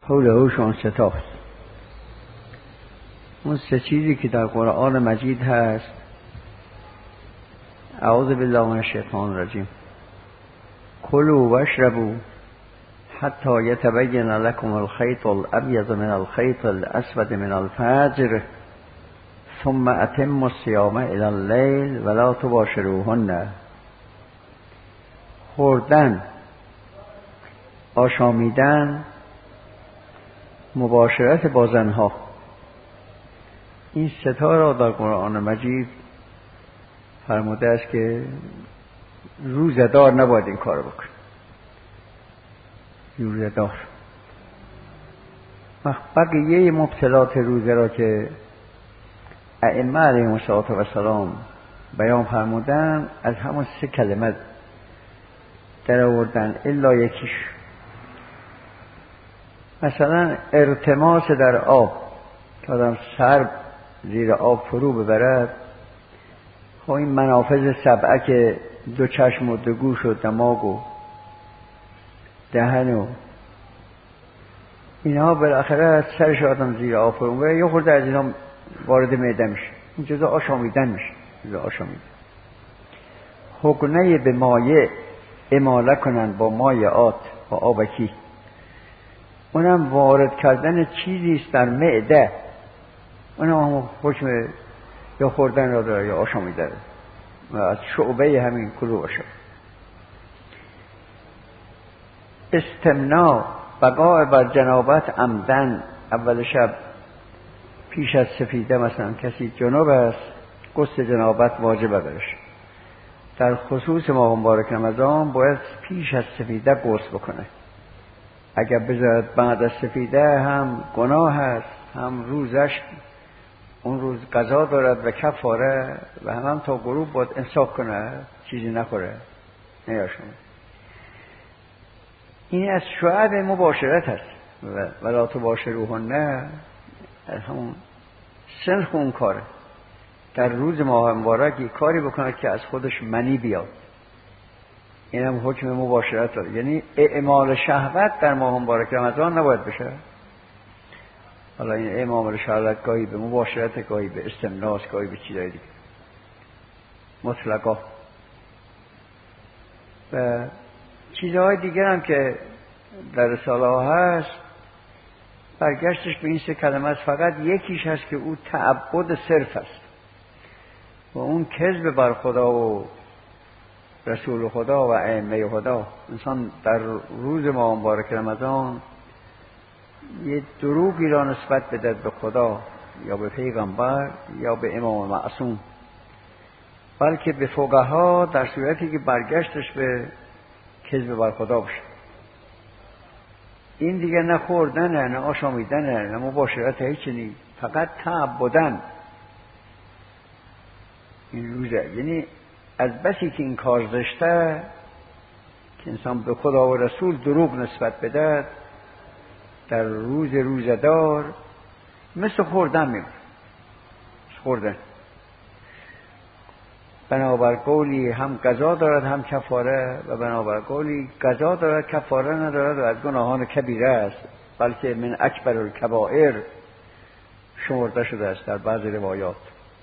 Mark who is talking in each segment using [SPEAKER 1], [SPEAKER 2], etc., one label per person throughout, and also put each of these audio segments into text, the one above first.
[SPEAKER 1] حولهشون ستاست. اون سه چیزی که در قرآن مجید هست: اعوذ بالله من الشیطان الرجیم، کلوا واشربوا حتی یتبین لکم الخیط الابیض من الخیط الاسود من الفجر ثم اتموا الصیام الی اللیل ولا تباشروهن. خوردن، آشامیدن، مباشرت با زنها، این سه تا را در قرآن مجید فرموده است که روزه‌دار نباید این کار بکنه. روزه‌دار بقیه مبطلات روزه را که ائمه علیهم السلام بیان فرمودن از همون سه کلمه در آوردن الا یکیش. مثلا ارتماس در آب که آدم سر زیر آب فرو ببرد، خب این منافذ سبعه که دو چشم و دو گوش و دماغ و دهن و اینها بالاخره از سرش آدم زیر آب فرو ببرد، یه خورده از اینا وارد معده میشه، این جزء آشامیدن میشه. جزء آشامیدن. حقنه به مایع اماله کنن با مایعات و آبکی، اونم وارد کردن چیزی است در معده، اونم حکم یا خوردن را داره یا آشامیدن و از شعبه همین کلو باشه. استمناء، بقاء بر جنابت عمدن، اول شب پیش از سفیده مثلا کسی جناب است، غسل جنابت واجبه برش. در خصوص ماه مبارک رمضان باید پیش از سفیده غسل بکنه. اگر بذارد بعد از سفیده هم گناه هست، هم روزش اون روز قضا دارد و کفاره و هم تا غروب باید امساک کنه، چیزی نخوره، نیاشونه. این از شعب مباشرت هست و لا تباشروهن، همون سنخ اون کاره. در روز ماه مبارک کاری بکنه که از خودش منی بیاد، این هم حکم مباشرت داره. یعنی اعمال شهوت در ماه مبارک رمضان نباید بشه. حالا این اعمال شهوت گاهی به مباشرت، گاهی به استمناس، گاهی به چیزای دیگه مطلقا. و چیزهای دیگر هم که در رساله ها هست برگشتش به این سه کلمه است. فقط یکیش هست که او تعبد صرف است و اون کذب بر خدا و رسول خدا و ائمه خدا. انسان در روز ماه مبارک رمضان یه دروغی را نسبت بده به خدا یا به پیغمبر یا به امام معصوم، بلکه به فقها در صورتی که برگشتش به کذب بر خدا باشه. این دیگه نه خوردنه، نه آشامیدنه، نه مباشرت، هیچ نیست، فقط تعبدن این روزه. یعنی از بسی که این کار زشته که انسان به خدا و رسول دروغ نسبت بده در روز روزدار، مثل خوردن میمونه. خوردن بنابر قولی هم قضا دارد هم کفاره، و بنابر قولی قضا دارد کفاره ندارد و از گناهان کبیره است، بلکه من اکبر الکبائر شمرده شده است در بعض روایات.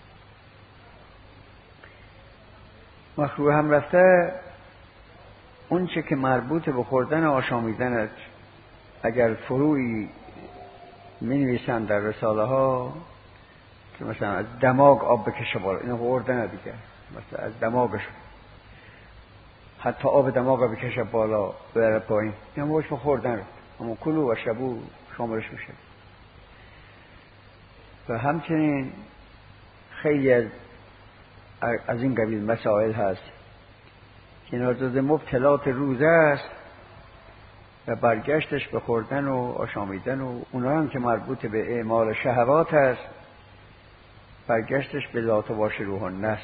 [SPEAKER 1] مخروح هم رفته اون چه که مربوط به خوردن و آشامیدن است. اگر فروعی می نویسن در رساله ها که مثلا از دماغ آب بکشه بالا، اینو خوردن دیگه، مثلا از دماغش حتی آب دماغ بکشه بالا بره پایین، این هم حکم خوردن رو، اما کلوا واشربوا شاملش میشه. و همچنین خیلی از این قبیل مسائل هست که اینا جز مبطلات روزه است و برگشتش به خوردن و آشامیدن و اونا هم که مربوط به اعمال شهوات است، برگشتش به لا تباشروهن است.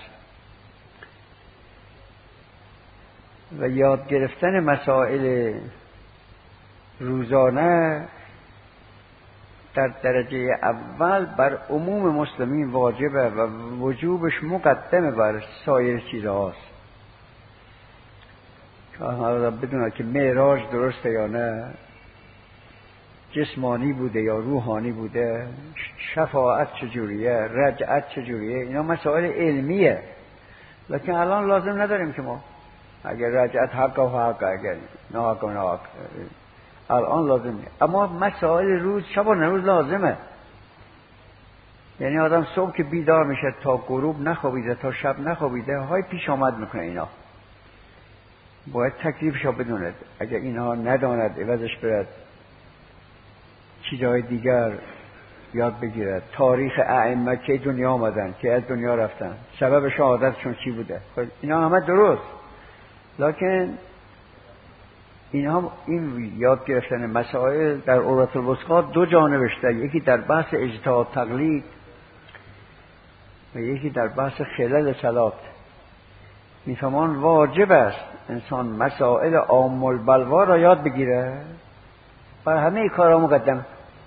[SPEAKER 1] و یاد گرفتن مسائل روزانه در درجه اول بر عموم مسلمین واجبه و وجوبش مقدمه بر سایر چیزهاست. که حالا بدونه که معراج درسته یا نه، جسمانی بوده یا روحانی بوده، شفاعت چجوریه، رجعت چجوریه، اینا مسائل علمیه. لکن الان لازم نداریم که ما اگر رجعت حق و حق، اگر نه حق و نه حق، الان لازم نیست. اما مسائل روز شب و روز لازمه. یعنی آدم صبح که بیدار میشه تا غروب نخوابیده، تا شب نخوابیده، های پیش آمد میکنه. اینا باید تکلیفشو بدوند. اگر اینها نداند عوضش برد چیزهای دیگر یاد بگیرد. تاریخ ائمه که دنیا آمدن، که از دنیا رفتن، سبب شهادتشون چی بوده، اینا همه درست. لکن اینها این یاد گرفتن مسائل در عروة الوثقی دو جانبش داره، یکی در بحث اجتهاد تقلید و یکی در بحث خلل صلات. میفهمان واجب است انسان مسائل عام البلوا را یاد بگیره. بر همه کارها مقدم،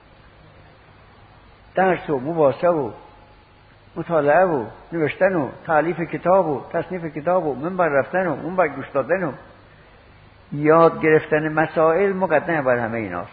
[SPEAKER 1] درس و مباحثه و مطالعه و نوشتن و تالیف کتاب و تصنیف کتاب و منبر رفتن و منبر گوش دادن و یاد گرفتن مسائل مقدمه بر همه ایناست.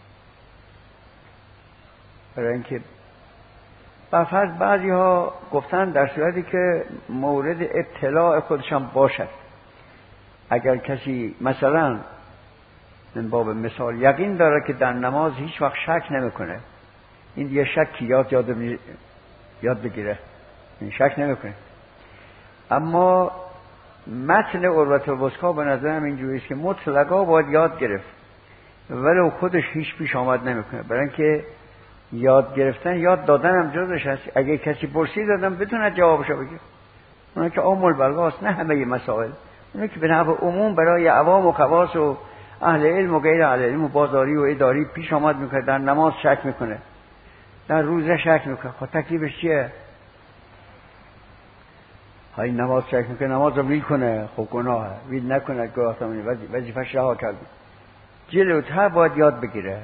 [SPEAKER 1] برای اینکه برفرض بعضی ها گفتن در صورتی که مورد اطلاع خودشان باشد، اگر کسی مثلا من باب مثال یقین داره که در نماز هیچ وقت شک نمیکنه، این دیگه شکی یاد بگیره، این شک نمیکنه. اما متن عروة الوثقی به نظرم اینجوری است که مطلقا باید یاد گرفت ولو خودش هیچ پیش آمد نمیکنه. برای اینکه یاد گرفتن، یاد دادن هم جزش هست. اگه کسی پرسید دادم بتونه جوابشو بگه. اونه که عام البلواست، نه همه مسائل. اونه که به نحو عموم برای عوام و خواص و اهل علم و غیر اهل علم و بازاری و اداری پیش آمد میکنه. در نماز شک میکنه، در روزه شک میکنه، خب تکلیفش چیه؟ های نماز شک میکنه، نماز رو ویل کنه، خب گناهه. ویل نکنه گناه تمامی، وظیفه‌اش رها کرده. جلوتر باید یاد بگیره.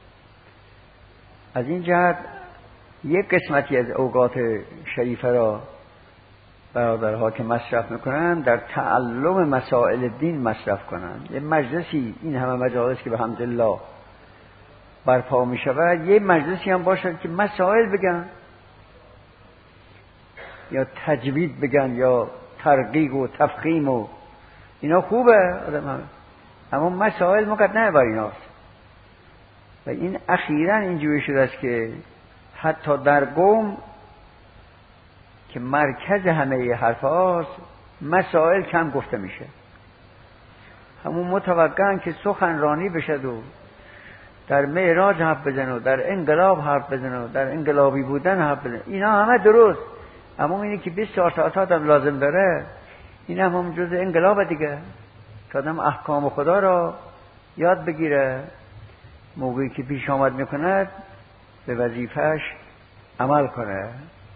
[SPEAKER 1] از این جهت یک قسمتی از اوقات شریفه را برادرها که مصرف میکنن در تعلم مسائل دین مصرف کنن. یه مجلسی، این همه مجالس که به حمدالله برپا میشود، یه مجلسی هم باشد که مسائل بگن یا تجوید بگن یا ترقیق و تفخیم و اینا خوبه آدم، اما مسائل مقدمه بر ایناست. و این اخیراً اینجوری شده است که حتی در قوم که مرکز همه حرف هاست مسائل کم گفته میشه. همون متوقعن که سخنرانی بشد و در معراج حرف بزن و در انقلاب حرف بزن و در انقلابی بودن حرف بزن. اینا همه درست، اما اینه که 24 ساعت آدم لازم داره، این هم جز انقلاب دیگه، که آدم احکام خدا را یاد بگیره، موقعی که پیش آمد میکند به وظیفهش عمل کنه.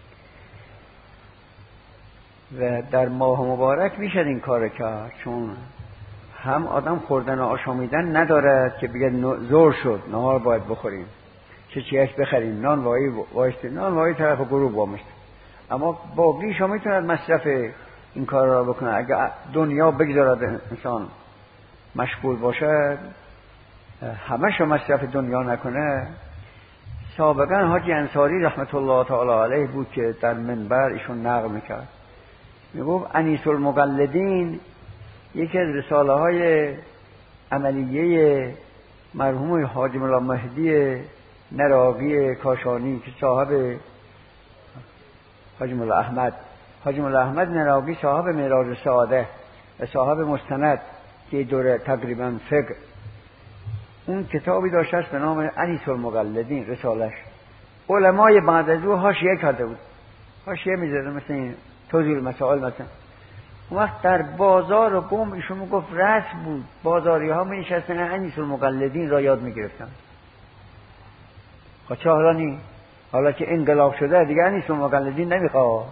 [SPEAKER 1] و در ماه مبارک میشه این کار کرد، چون هم آدم خوردن و آشامیدن نداره که بگه زور شد نهار باید بخوریم، چه چیزش بخریم، نان وایی طرف غروب وامشت. اما باقیش هم میتوند مصرف این کار را بکنه. اگه دنیا بگذارد انسان مشغول باشد، همش رو مصرف دنیا نکنه. سابقا حاجی انصاری رحمت الله تعالی علیه بود که در منبر ایشون نقل میکرد، میگفت انیس المقلدین یکی از رساله های عملیه مرحوم حاجی مولا مهدی نراقی کاشانی که صاحب حاجی مولا احمد نراقی صاحب معراج سعاده و صاحب مستند که دوره تقریبا فقه، اون کتابی داشته است به نام انیس المقلدین رسالش. علمای بعد از او حاشیه کرده بود، حاشیه می‌زده مثل این توضیح المسائل مثلا. اون وقت در بازار و قوم ایشون میگفت رسم بود، بازاری ها می نشستن انیس المقلدین را یاد میگرفتن. خب چه حالا نی؟ حالا که انقلاب شده دیگه انیس المقلدین نمیخواد،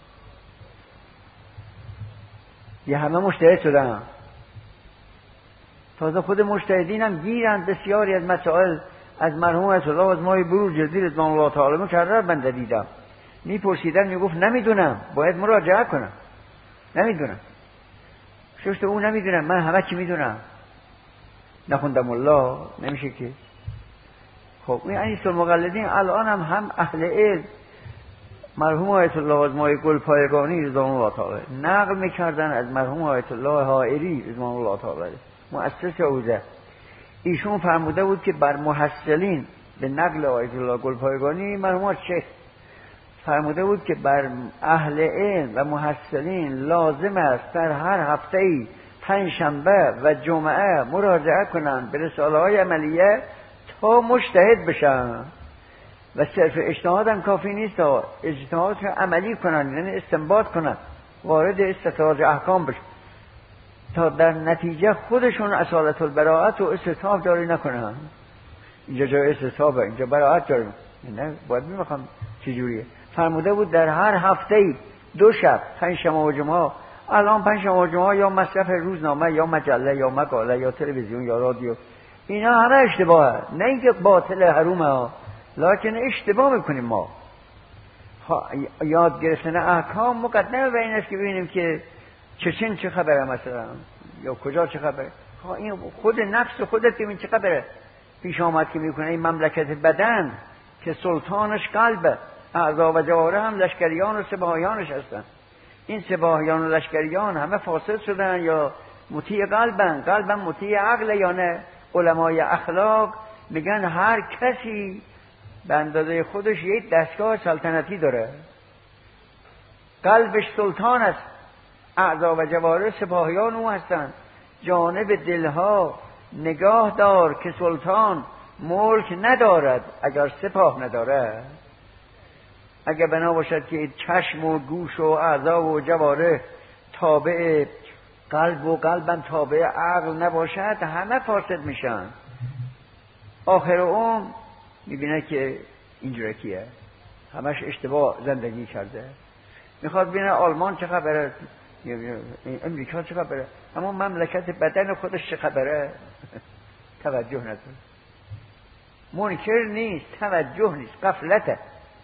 [SPEAKER 1] یه همه مجتهد شدن. تازه خود مجتهدین هم گیرند بسیاری از مسائل از مرحوم الله از ماه بروج جدی رضوان الله تعالی مکرر بنده دیدم. میپرسیدن میگفت نمیدونم، باید مراجعه کنم، نمیدونم. ششت او نمیدونم، من همه چی میدونم، نخوندم الله، نمیشه که. خب این انیس المقلدین الان هم اهل علم مرحوم آیت الله آزمای گلپایگانی رضوان الله تعالی نقل میکردن از مرحوم آیت الله حائری رضوان الله تعالی مؤسس حوزه. ایشون فرموده بود که بر محصلین به نقل آیت الله گلپایگانی مرحوم شیخ فرموده بود که بر اهل علم و محصلین لازم است در هر هفته‌ای 5 شنبه و جمعه مراجعه کنند به رساله‌های عملیه تا مجتهد بشن و صرف اجتهاد هم کافی نیست، اجتهاد رو عملی کنن، یعنی استنباط کنن، وارد استخراج احکام بشن تا در نتیجه خودشون اصالت البراءت و استصحاب جاری نکنن. اینجا جای استصحابه، اینجا براءت جاری نه، باید میخوام چجوریه. فرموده بود در هر هفته‌ای 2 شب 5 شنبه و جمعه. الان 5 شنبه و جمعه یا مصرف روزنامه یا مجله یا مقاله یا تلویزیون یا رادیو، اینا همه اشتباهه. نه اینکه باطل حرومه، لکن اشتباه میکنیم ما. یاد گرفتن احکام مقدمه بر این است که ببینیم که چه خبره مثلا یا کجا چه خبره. این خود نفس خودت ببین چه خبره پیش آمد که میکنه. این مملکت بدن که سلطانش قلبه، اعضا و جواره هم لشکریان و سپاهیانش هستن. این سپاهیان و لشکریان همه فاسد شدن یا مطیع قلبن مطیع عقل یا نه. علمای اخلاق میگن هر کسی به اندازه خودش یک دستگاه سلطنتی داره، قلبش سلطان است، اعضا و جواره سپاهیان او هستند. جانب دلها نگاه دار که سلطان ملک ندارد اگر سپاه نداره. اگر بنا باشد که چشم و گوش و اعضا و جواره تابع قلب و قلبم تابع عقل نباشد، همه فاسد میشن. آخر عمر میبینه که اینجوری کیه، همش اشتباه زندگی کرده. میخواد ببینه آلمان چه خبره، امریکا چه خبره، اما مملکت بدن خودش چه خبره توجه نداره. منکر نیست، توجه نیست، غفلت.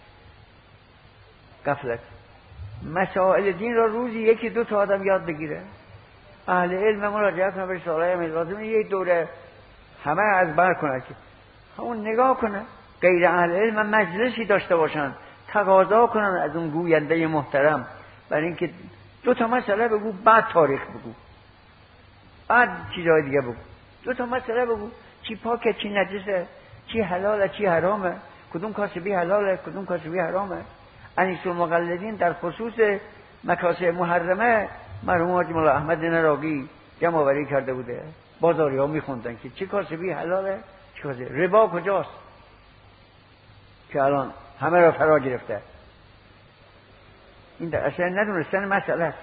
[SPEAKER 1] مسائل دین را روزی 1-2 تا آدم یاد بگیره. اهل علم مراجعه کنه به رساله‌های لازم یک دوره همه از بر کنه که همون نگاه کنه. غیر اهل علم مجلسی داشته باشن، تقاضا کنن از اون گوینده محترم برای اینکه 2 تا مسئله بگو، بعد تاریخ بگو، بعد چیزای دیگه بگو. 2 تا مسئله بگو، چی پاکه چی نجسه، چی حلاله چی حرامه، کدوم کاسبی حلاله کدوم کاسبی حرامه. انیس المقلدین در خصوص مکاسب محرمه مرحوم حاجی مولا احمد نراقی جمع آوری کرده بوده. بازاری ها میخوندن که چه کاسبی حلاله چه کاسبی ربا کجاست که الان همه را فرا گرفته. این در اصلا ندونستن مسئله است.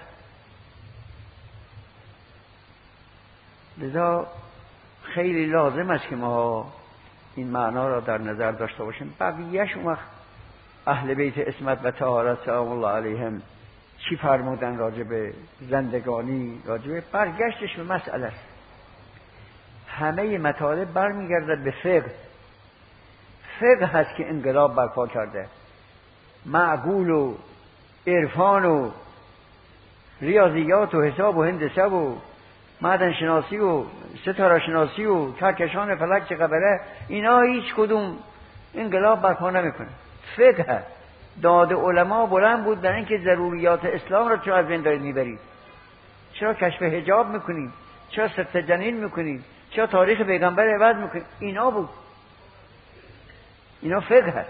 [SPEAKER 1] لذا خیلی لازم است که ما این معنا را در نظر داشته باشیم. بقیه‌اش اون وقت اهل بیت عصمت و طهارت سلام الله علیهم چی فرمودن راجع به زندگانی، راجع به برگشتش به مسئله است. همه مطالب برمیگردد به فقه. فقه هست که انقلاب برپا کرده. معقول و عرفان و ریاضیات و حساب و هندسه و معدن شناسی و ستاره شناسی و کهکشان فلک چه خبره، اینا هیچ کدوم انقلاب برپا نمیکنه. فقه داد علما بلند بود در اینکه ضروریات اسلام را چرا از بین دارید میبرید، چرا کشف حجاب میکنید، چرا ست جنین میکنید، چرا تاریخ پیغمبر عوض میکنید. اینا بود، اینا فقه هست.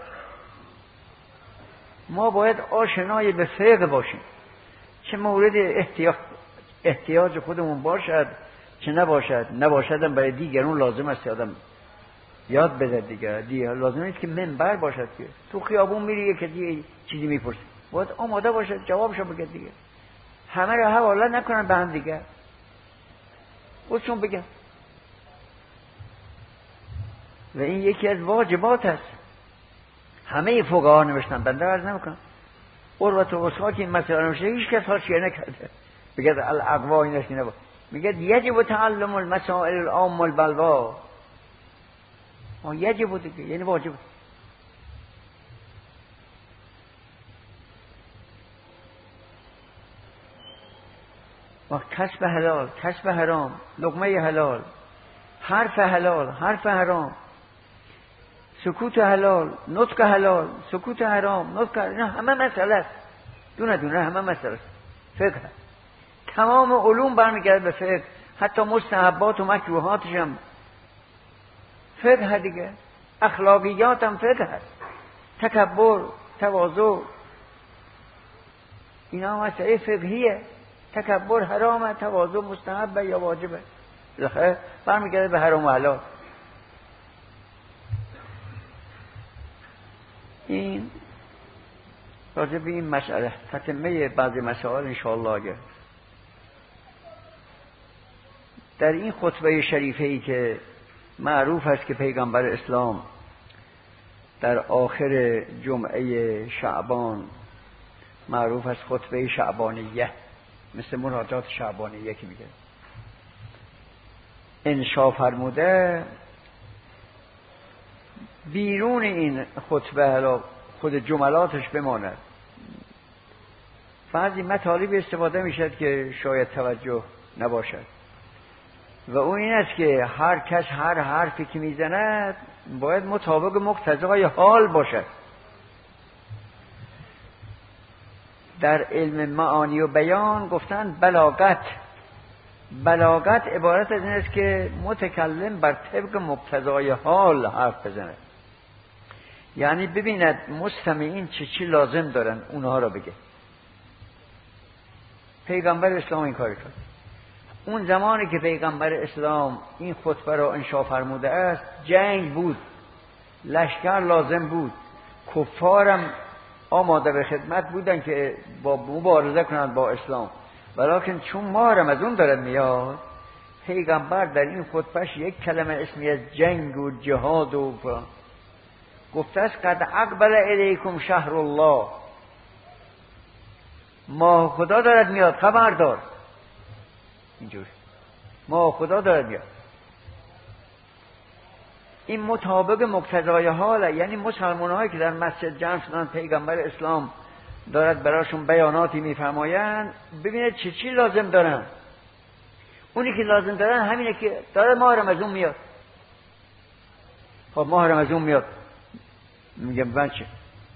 [SPEAKER 1] ما باید آشنای به فقه باشیم، چه مورد احتیاج خودمون باشد چه نباشد برای دیگرون لازم است آدم یاد بده دیگه لازم نیست که منبر باشد که تو خیابون میری که دیگه چیزی میپرسی، باید آماده باشد جوابشو بگه دیگه. همه رو حواله نکنن به هم دیگه، خودشون بگن. و این یکی از واجبات است. همه فقها نوشتن، بنده عرض نمیکنم. عروة الوثقی که این مسئله نوشته هیچ کس حاشیه نکرده. بگه الاقوا این است نبا، میگه یجب تعلم المسائل العام البلوا. یجب دیگه یعنی واجب. و کسب حلال، کسب حرام، لقمه حلال، حرف حلال، حرف حرام، سکوت حلال، نطق حلال، سکوت حرام، نطق اینا همه مسئله است. دونه دونه همه مسئله است. فقه تمام علوم برمیگرده به فقه، حتی مستحبات و مکروهاتش هم فقه دیگه. اخلاقیات هم فقه هست. تکبر، تواضع، اینا مسئله فقهیه. تکبر حرامه، تواضع مستحبه یا واجبه. بالاخره برمیگرده به حرام و حلال. این راجع به این مسئله تتمه بعضی مسائل انشاءالله. اگر در این خطبه شریفه ای که معروف است که پیغمبر اسلام در آخر جمعه شعبان، معروف است خطبه شعبانیه، مثل مناجات شعبانیه که میگه، انشا فرموده، بیرون این خطبه حالا خود جملاتش بماند، بعضی مطالب استفاده میشد که شاید توجه نباشد و اون این است که هر کس هر حرفی که میزند باید مطابق مقتضای حال باشد. در علم معانی و بیان گفتن بلاغت عبارت از این است که متکلم بر طبق مقتضای حال حرف بزند، یعنی ببیند مستمعین چی لازم دارن اونها را بگه. پیغمبر اسلام این کار کرد. اون زمانی که پیغمبر اسلام این خطبه را انشا فرموده است، جنگ بود، لشکر لازم بود، کفارم آماده به خدمت بودن که با مبارزه کنند با اسلام، ولیکن چون ماه رمضان دارد میاد، پیغمبر در این خطبهش یک کلمه اسمی از جنگ و جهاد و گفته است قد اقبل الیکم شهر الله، ماه خدا دارد میاد، خبردار. اینجور ماه خدا دارد میاد. این مطابق مقتضای حاله، یعنی مسلمان‌هایی که در مسجد جمع شدن پیغمبر اسلام دارد براشون بیاناتی میفرمایند، ببینید چی لازم دارن. اونی که لازم دارن همینه که داره ماه رمضان میاد. خب ماه رمضان میاد، میگم من چه؟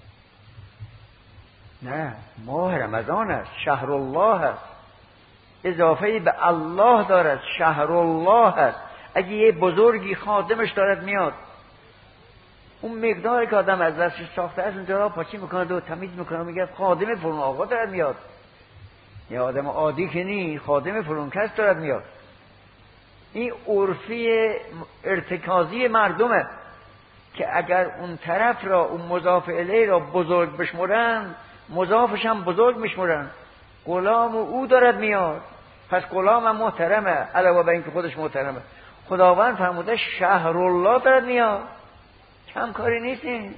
[SPEAKER 1] نه، ماه رمضان است، شهر الله است، اضافه به الله دارد، شهر الله است. اگه یه بزرگی خادمش دارد میاد، اون مقداری که آدم از دستش ساخته است اونجا را پاچی میکنه و تمیز میکنه، میگه خادم فلان آقا دارد میاد. یه آدم عادی که نی، خادم فلان کس دارد میاد. این عرفی ارتکازی مردمه که اگر اون طرف را، اون مضاف الیه را بزرگ بشمرن، مضافش هم بزرگ میشمرن. غلام او دارد میاد، پس غلام هم محترمه، علاوه بر اینکه خودش محترمه. خداوند فرموده شهر الله دارد میاد، کم کاری نیستین.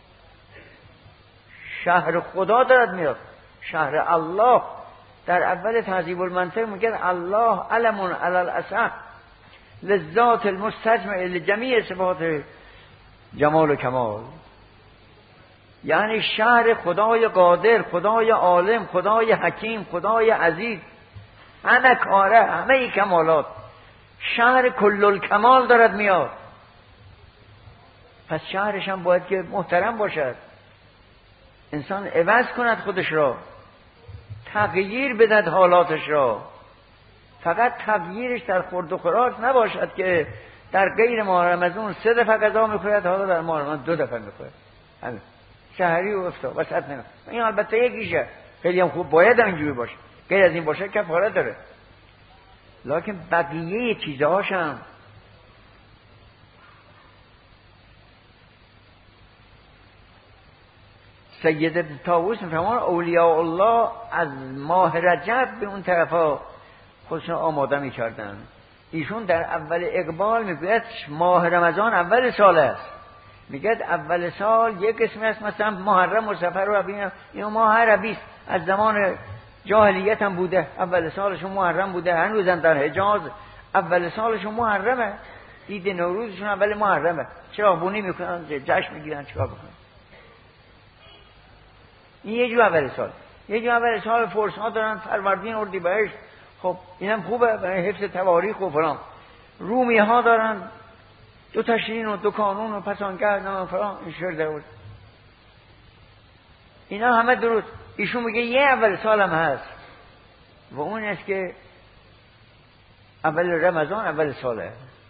[SPEAKER 1] شهر خدا دارد میاد، شهر الله. در اول تهذیب المنطق میگن الله علم علی الاصح للذات المستجمع لجمیع صفات جمال و کمال، یعنی شهر خدای قادر، خدای عالم، خدای حکیم، خدای عزیز، همه کاره، همه کمالات، شهر کل الکمال دارد میاد. پس شهرش هم باید که محترم باشد، انسان عوض کند خودش را، تغییر بدهد حالاتش را. فقط تغییرش در خورد و خوراک نباشد که در غیر ماه رمضان 3 دفعه غذا میخورد، حالا در ماه رمضان 2 دفعه میخورد. همین شهری و افتا وسط نمید. این البته یکیشه، خیلی هم خوب، باید هم اینجوری باشه، غیر از این باشه کفاره داره. لکن بقیه چیزهاش هم سید طاووس میفرمان اولیاء الله از ماه رجب به اون طرفا خودشون آماده میکردن. ایشون در اول اقبال میگوید ماه رمضان اول سال است، میگه اول سال یک قسمی است، مثلا محرم و صفر و ربیع، این ماه ربیع است، از زمان جاهلیت هم بوده، اول سالشون محرم بوده، هنوزم در حجاز اول سالشون محرمه، عید نوروزشون اول محرمه، چراغبونی میکنن، جشن میگیرن، چیکار بکنن. این یه جو اول سال. یه جو اول سال فرس ها دارن فروردین، اردیبهشت، خب اینم خوبه برای حفظ تواریخ و فلان. رومی ها دارن 2 تشرین و 2 کانون و پسانگر نه فلان این شعر در بود. اینا همه درست. ایشون میگه یه اول سال هم هست و اون است که اول رمضان اول ساله.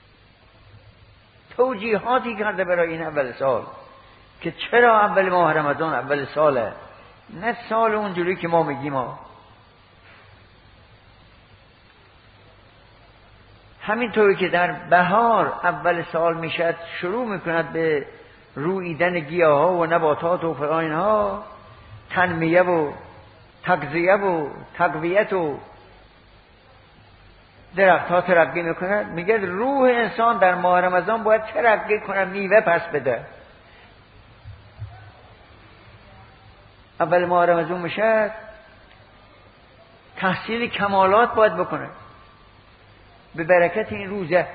[SPEAKER 1] توجیهاتی کرده برای این اول سال که چرا اول ماه رمضان اول ساله، نه سال اونجوری که ما میگیم ما. همینطوری که در بهار اول سال میشد شروع میکند به روییدن گیاه ها و نباتات و فلان اینها، تنمیه و تغذیه و تقویت و درخت ها ترقی میکند. میگه روح انسان در ماه رمضان باید ترقی کنه، میوه پس بده. اول ماه رمضان میشد تحصیل کمالات باید بکنه به برکت این روزه.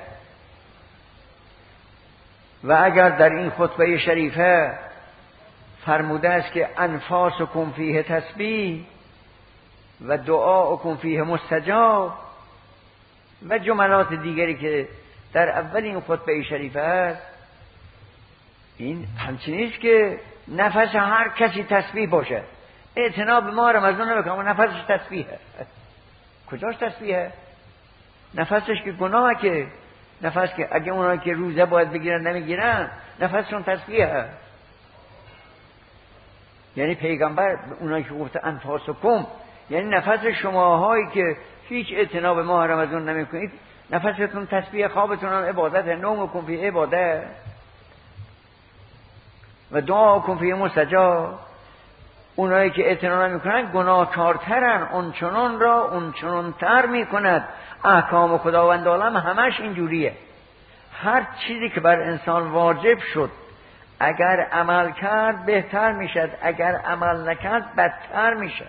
[SPEAKER 1] و اگر در این خطبه شریفه فرموده است که انفاسکم فیه تسبیح و دعاءکم فیه مستجاب و جملات دیگری که در اول این خطبه شریفه است، این همچنین است که نفس هر کسی تسبیح باشه. اعتنا به ماه رمضان نمیکنه، نفسش تسبیحه. کجاش تسبیحه؟ نفسش که گناهه، که نفس که اگه اونایی که روزه باید بگیرن نمیگیرن نفسشون تسبیحه. یعنی پیغمبر اونایی که گفته انفاسکم، یعنی نفس شماهایی که هیچ اعتنا به ماه رمضان نمیکنید نفستون تسبیح، خوابتون هم عبادت، نومکم فی عباده و دعاکم فی مستجاب. اونایی که اعتنا نمیکنن گناهکارترن، اون چنان را اون چنان تر میکند. احکام خداوند عالم همش اینجوریه. هر چیزی که بر انسان واجب شد اگر عمل کرد بهتر میشد، اگر عمل نکرد بدتر میشد.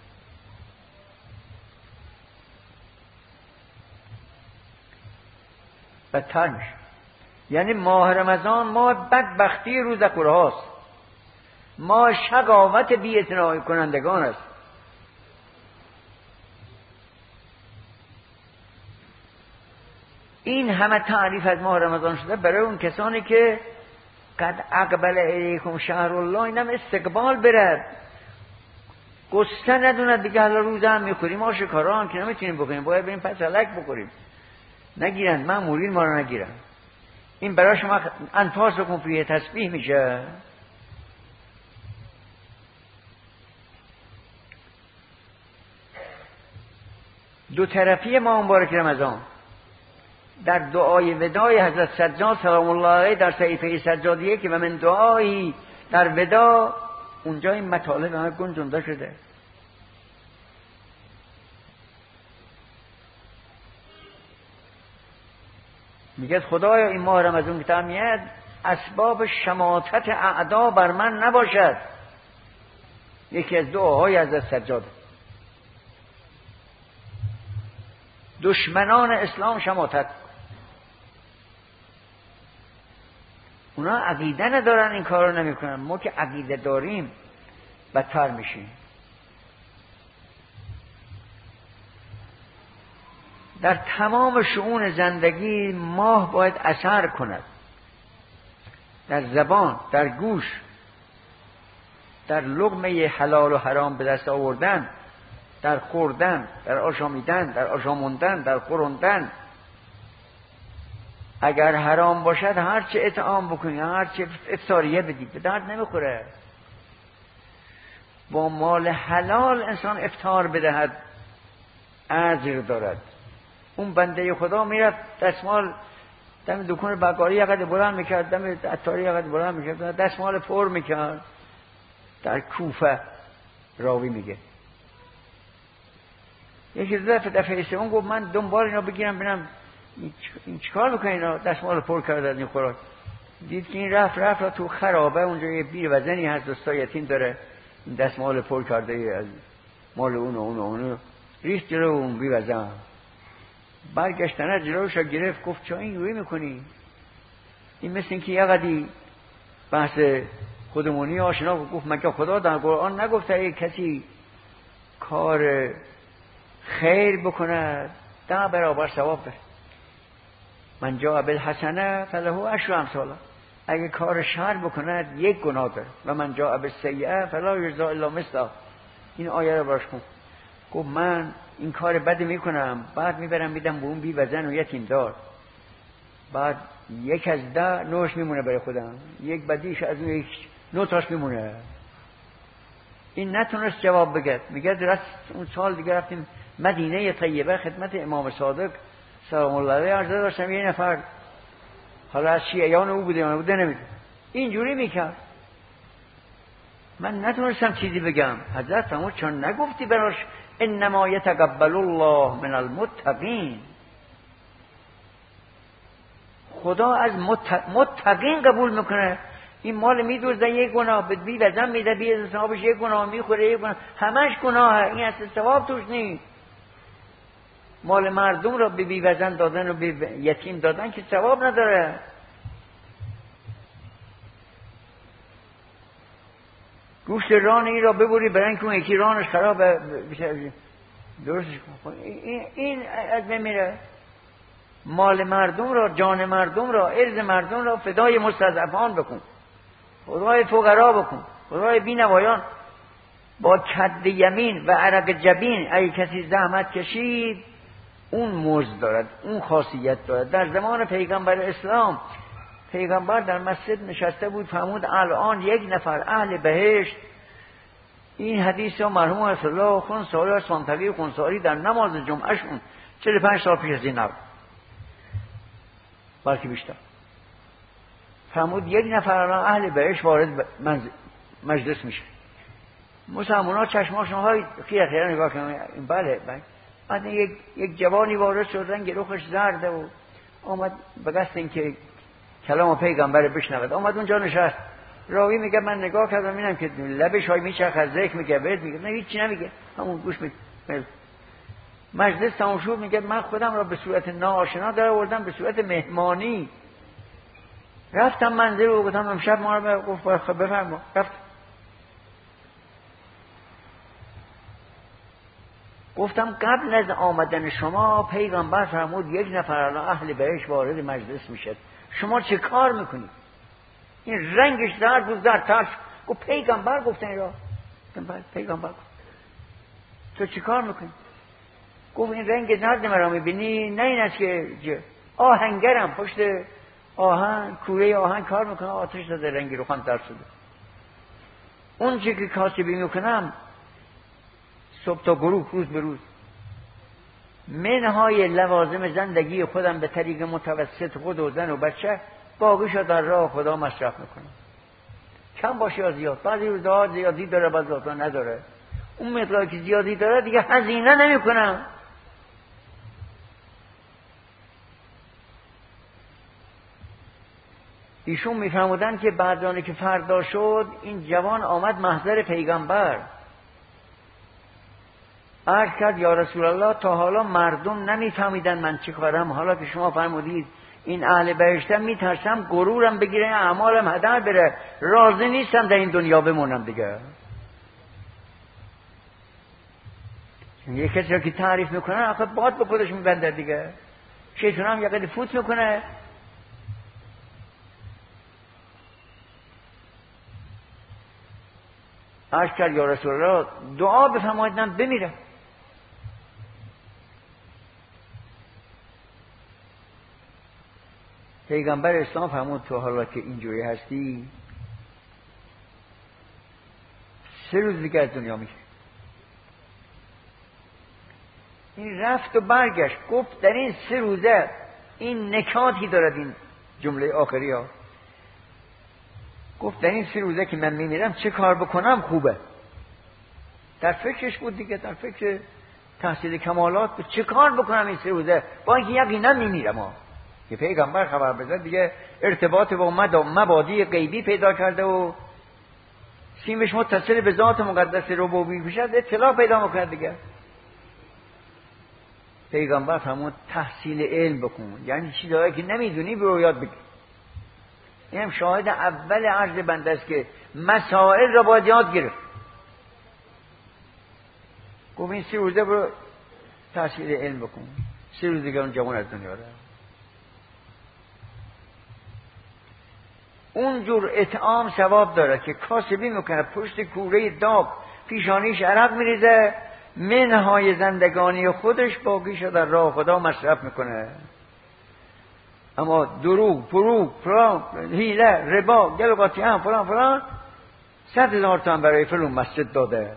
[SPEAKER 1] بدتر میشه. یعنی ماه رمضان ماه بدبختی روزخوره هاست، ماه شقاوت بی اعتنایی کنندگان است. این همه تعریف از ماه رمضان شده برای اون کسانی که قد اقبل الیکم شهر الله، اینم استقبال برد، گسته ندوند دیگه حالا روزه هم میخوریم آشکارا هم که نمیتونیم بکنیم، باید بریم پس علک بخوریم. نگیرن، مأمورین ما رو نگیرن. این برای شما انفاسکم فیه تسبیح میشه. دو طرفی ماه مبارک رمضان در دعای ودای حضرت سجاد سلام الله علیه در صحیفه سجادیه که و من دعایی در ودا، اونجا این مطالب همه گنجونده شده. میگه خدایا این ماه رمضان که میاد اسباب شماتت اعدا بر من نباشد. یکی از دعاهای حضرت سجاد. دشمنان اسلام شماتت، اونا عقیده ندارن، این کار رو نمی کنن. ما که عقیده داریم بدتر میشیم. در تمام شؤون زندگی ماه باید اثر کند، در زبان، در گوش، در لقمه حلال و حرام به دست آوردن، در خوردن، در آشامیدن، در آشاموندن، در خوردن. اگر حرام باشد هر چه اطعام بکنی، هر چه افطاریه بدید به درد نمیخوره. با مال حلال انسان افطار بدهد اجر دارد. اون بنده خدا میرفت دستمال دم دکان بقالی یقد بلند میکرد، دم عطاری یقد بلند میکرد، دستمال پر میکرد. در کوفه راوی میگه یکی دفعه سوم گفت من دنبال اینا بگیرم ببینم این چیکار میکنه، اینا دستمال پر کرده از این خوراک. دید که این رفت تو خرابه، اونجا یه بیر وزنی هست دوستا یتیم داره، این دستمال پر کرده از مال اونو ریخت جلو اون بیر وزن. برگشتنه جلوش گرفت، گفت چرا اینجوری میکنی؟ این مثل این که یه قدی بحث خودمونی آشنا گفت مگه خدا در قرآن نگفته ای کسی کار خیر بکنه 10 برابر ثواب داره؟ من جاء بالحسنه فله عشر امثالها. اگه کار شر بکند یک گناه داره. و من جاء بالسیئه فلا یجزی الا مثلها. این آیه رو براش خون. گفت من این کار بد میکنم، بعد میبرم میدم به اون بی وزن و یتیم دار، بعد یک از 10 9 میمونه برای خودم، یک بدیش از اون 9 تاش میمونه. این نتونست جواب بگه. میگه درست اون سال دیگه رفتیم مدینه طیبه خدمت امام صادق سلام الله علیه. عرضه داشتم یه نفر، حالا از شیعیان او بوده یا نبوده نمیدونم، اینجوری میکرد. من نتونستم چیزی بگم. حضرت فرمود چون نگفتی براش انما یتقبل الله من المتقین؟ خدا از متقین قبول میکنه. این مال میدوزه یک گناه، به بی وزن میده، بی حسابش یک گناه میخوره، یک گناه، همش گناهه. این اصلا ثواب توش نیست. مال مردم را به بی وزن دادن و به یتیم دادن که ثواب نداره. گوشت ران این را ببری برای اینکه اون یکی رانش خرابه درستش کن. این از بمیره. مال مردم را، جان مردم را، عرض مردم را فدای مستضعفان بکن، فدای فقرا بکن، فدای بینوایان. با کد یمین و عرق جبین اگه کسی زحمت کشید اون مزد دارد، اون خاصیت دارد. در زمان پیغمبر اسلام پیغمبر در مسجد نشسته بود، فرمود الان یک نفر اهل بهشت، این حدیث رو مرحوم رسول الله خنساری و سانتقی خنساری در نماز جمعهشون 45 سال پیش از این نبود بلکه بیشتر، فرمود یک نفر الان اهل بهشت وارد مجلس میشه. مسلمان ها چشماشون های خیره نگاه کنن، بله. بعد یک جوانی وارد شد، رنگ رخش زرده و آمد به قصد اینکه کلام پیغمبر بشنود. آمد اونجا نشست. راوی میگه من نگاه کردم میبینم که لبش های میچرخه، از ذکر میگه، برد میگه، نه هیچی نمیگه، همون گوش میگه. مجلس تمام شد، میگه من خودم را به صورت ناآشنا در آوردم به صورت مهمانی. رفتم منزل رو گفتم امشب ما رو گفت بفرما. رفت گفتم قبل از آمدن شما پیغمبر فرمود یک نفر الان اهل بهشت وارد مجلس میشه، شما چه کار میکنید؟ این رنگش زرد بود، زرد ترش. گفت پیغمبر گفتن این را. پیغمبر گفت تو چه کار میکنی؟ گفت این رنگ زرد مرا میبینی؟ نه این است که آهنگرم، پشت آهن، کوره آهن کار میکنم، آتش داده رنگی روخان تر شده. اون چه که کاسبی میکنم صبح تا غروب، روز به روز، منهای لوازم زندگی خودم به طریق متوسط خود و زن و بچه، باقیشو در راه خدا مصرف میکنم. کم باشه یا زیاد. بعضی روزها زیادی داره، بعضی روزها نداره. اون مقداری که زیادی داره دیگه هزینه نمیکنم. ایشون میفرمودن که بعد که فردا شد این جوان آمد محضر پیغمبر، عرض کرد یا رسول الله تا حالا مردم نمیفهمیدن من چی کارم، حالا که شما فرمودید این اهل بهشتم میترسم غرورم بگیره، اعمالم هدر بره، راضی نیستم در این دنیا بمونم دیگه. یک کسی را که تعریف میکنه آخه باد به خودش میبنده دیگه، شیطان هم یه قدر فوت میکنه. عرض کرد یا رسول الله دعا بفرمایید من بمیرم. پیغمبر اسلام فرمود تو حالا که اینجوری هستی 3 روز دیگه از دنیا میشه. این رفت و برگشت. گفت در این 3 روزه این نکاتی دارد این جمله آخری ها. گفت در این 3 روزه که من میمیرم چه کار بکنم خوبه. در فکرش بود دیگه، در فکر تحصیل کمالات بود. چه کار بکنم این 3 روزه با اینکه یقینا میمیرم. که پیغمبر خبر بزد دیگه ارتباط با مبادی غیبی پیدا کرده و سیمش متصل به ذات مقدس ربوبی بشه، اطلاع پیدا میکنه دیگه. پیغمبر فرمود تحصیل علم بکن، یعنی چیزایی که نمیدونی برو یاد بگیر. اینم شاهد اول عرض بنده است که مسائل را باید یاد گرفت. گفت این 3 روزه برو تحصیل علم بکن، 3 روز دیگه اون جوان از دنیا رفت. اونجور اطعام ثواب داره که کاسبی میکنه، پشت کوره داغ پیشانیش عرق میریزه، منهای زندگانی خودش باقیشو در راه خدا مصرف میکنه. اما دروغ، فروغ، فلان، حیله، ربا، گل و قاطیان، فلان 100,000 تومان برای فلان مسجد داده.